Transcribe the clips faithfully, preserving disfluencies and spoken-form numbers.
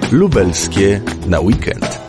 Lubelskie na weekend.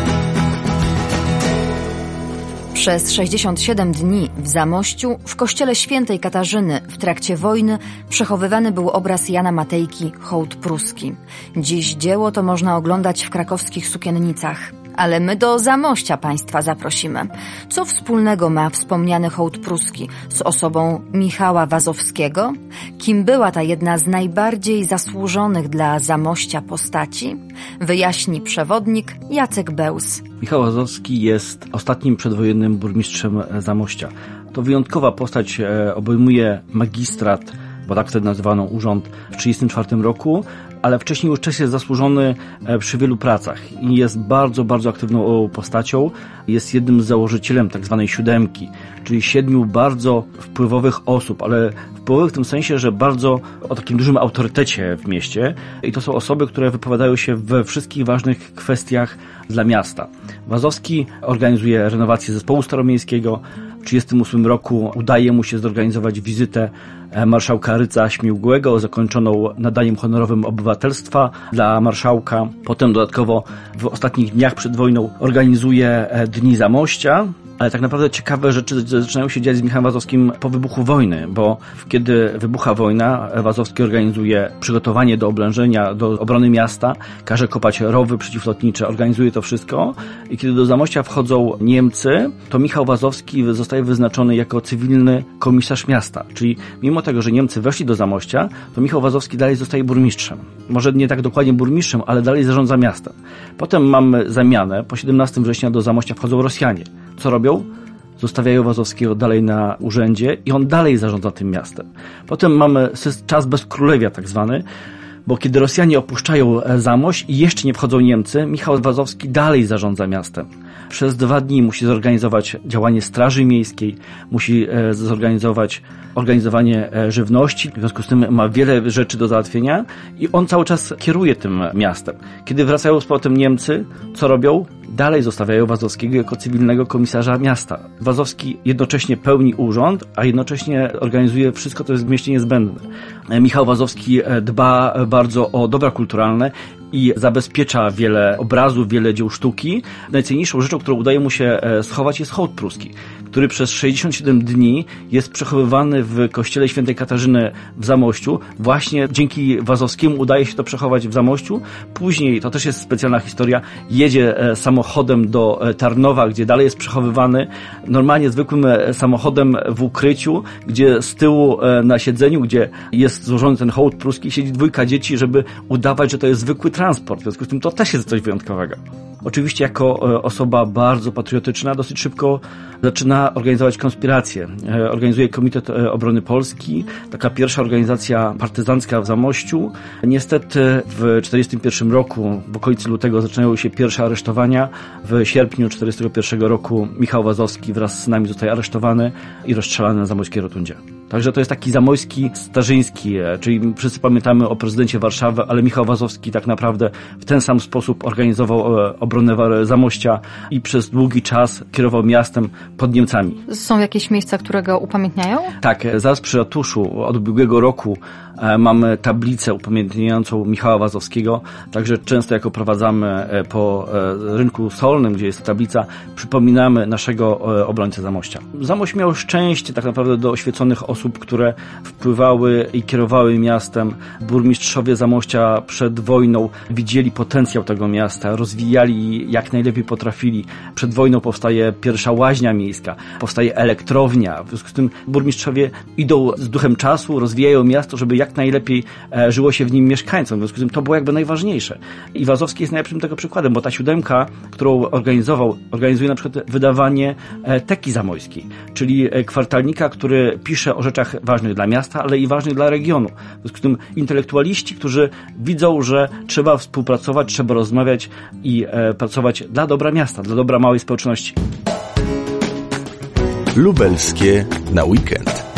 Przez sześćdziesiąt siedem dni w Zamościu, w kościele świętej Katarzyny w trakcie wojny przechowywany był obraz Jana Matejki Hołd Pruski. Dziś dzieło to można oglądać w krakowskich sukiennicach. Ale my do Zamościa Państwa zaprosimy. Co wspólnego ma wspomniany hołd pruski z osobą Michała Wazowskiego? Kim była ta jedna z najbardziej zasłużonych dla Zamościa postaci? Wyjaśni przewodnik Jacek Bełz. Michał Wazowski jest ostatnim przedwojennym burmistrzem Zamościa. To wyjątkowa postać, obejmuje magistrat, bo tak wtedy nazywano urząd, w tysiąc dziewięćset trzydziestym czwartym roku, ale wcześniej już też jest zasłużony przy wielu pracach i jest bardzo, bardzo aktywną postacią. Jest jednym z założycielem tak zwanej siódemki, czyli siedmiu bardzo wpływowych osób, ale wpływowych w tym sensie, że bardzo o takim dużym autorytecie w mieście i to są osoby, które wypowiadają się we wszystkich ważnych kwestiach dla miasta. Wazowski organizuje renowację zespołu staromiejskiego. W tysiąc dziewięćset trzydziestym ósmym roku udaje mu się zorganizować wizytę marszałka Rydza Śmiłgłego, zakończoną nadaniem honorowym obywatelstwa dla marszałka. Potem dodatkowo w ostatnich dniach przed wojną organizuje Dni Zamościa. Ale tak naprawdę ciekawe rzeczy zaczynają się dziać z Michałem Wazowskim po wybuchu wojny, bo kiedy wybucha wojna, Wazowski organizuje przygotowanie do oblężenia, do obrony miasta, każe kopać rowy przeciwlotnicze, organizuje to wszystko i kiedy do Zamościa wchodzą Niemcy, to Michał Wazowski zostaje wyznaczony jako cywilny komisarz miasta, czyli mimo tego, że Niemcy weszli do Zamościa, to Michał Wazowski dalej zostaje burmistrzem. Może nie tak dokładnie burmistrzem, ale dalej zarządza miastem. Potem mamy zamianę, po siedemnastego września do Zamościa wchodzą Rosjanie. Co robią? Zostawiają Wazowskiego dalej na urzędzie i on dalej zarządza tym miastem. Potem mamy czas bezkrólewia tak zwany, bo kiedy Rosjanie opuszczają Zamość i jeszcze nie wchodzą Niemcy, Michał Wazowski dalej zarządza miastem. Przez dwa dni musi zorganizować działanie Straży Miejskiej, musi zorganizować organizowanie żywności, w związku z tym ma wiele rzeczy do załatwienia i on cały czas kieruje tym miastem. Kiedy wracają z powrotem Niemcy, co robią? Dalej zostawiają Wazowskiego jako cywilnego komisarza miasta. Wazowski jednocześnie pełni urząd, a jednocześnie organizuje wszystko, co jest w mieście niezbędne. Michał Wazowski dba bardzo o dobra kulturalne i zabezpiecza wiele obrazów, wiele dzieł sztuki. Najcenniejszą rzeczą, którą udaje mu się schować, jest hołd pruski, który przez sześćdziesiąt siedem dni jest przechowywany w kościele świętej Katarzyny w Zamościu. Właśnie dzięki Wazowskiemu udaje się to przechować w Zamościu. Później, to też jest specjalna historia, jedzie samochodem do Tarnowa, gdzie dalej jest przechowywany normalnie zwykłym samochodem w ukryciu, gdzie z tyłu na siedzeniu, gdzie jest złożony ten hołd pruski, siedzi dwójka dzieci, żeby udawać, że to jest zwykły transport. W związku z tym to też jest coś wyjątkowego. Oczywiście jako osoba bardzo patriotyczna dosyć szybko zaczyna organizować konspiracje. Organizuje Komitet Obrony Polski, taka pierwsza organizacja partyzancka w Zamościu. Niestety w tysiąc dziewięćset czterdziestym pierwszym roku, w okolicy lutego, zaczynają się pierwsze aresztowania. W sierpniu tysiąc dziewięćset czterdziestego pierwszego roku Michał Wazowski wraz z synami zostaje aresztowany i rozstrzelany na zamojskiej rotundzie. Także to jest taki zamojski starzyński, czyli wszyscy pamiętamy o prezydencie Warszawy, ale Michał Wazowski tak naprawdę w ten sam sposób organizował obronę Zamościa i przez długi czas kierował miastem pod Niemcami. Są jakieś miejsca, które go upamiętniają? Tak, zaraz przy ratuszu od ubiegłego roku mamy tablicę upamiętniającą Michała Wazowskiego, także często jak oprowadzamy po rynku solnym, gdzie jest tablica, przypominamy naszego obrońcę Zamościa. Zamość miał szczęście tak naprawdę do oświeconych osób, które wpływały i kierowały miastem. Burmistrzowie Zamościa przed wojną widzieli potencjał tego miasta, rozwijali jak najlepiej potrafili. Przed wojną powstaje pierwsza łaźnia miejska, powstaje elektrownia. W związku z tym burmistrzowie idą z duchem czasu, rozwijają miasto, żeby jak najlepiej żyło się w nim mieszkańcom. W związku z tym to było jakby najważniejsze. I Wazowski jest najlepszym tego przykładem, bo ta siódemka, którą organizował, organizuje na przykład wydawanie Teki Zamojskiej, czyli kwartalnika, który pisze o rzeczach ważnych dla miasta, ale i ważnych dla regionu. W związku z tym intelektualiści, którzy widzą, że trzeba współpracować, trzeba rozmawiać i e, pracować dla dobra miasta, dla dobra małej społeczności. Lubelskie na weekend.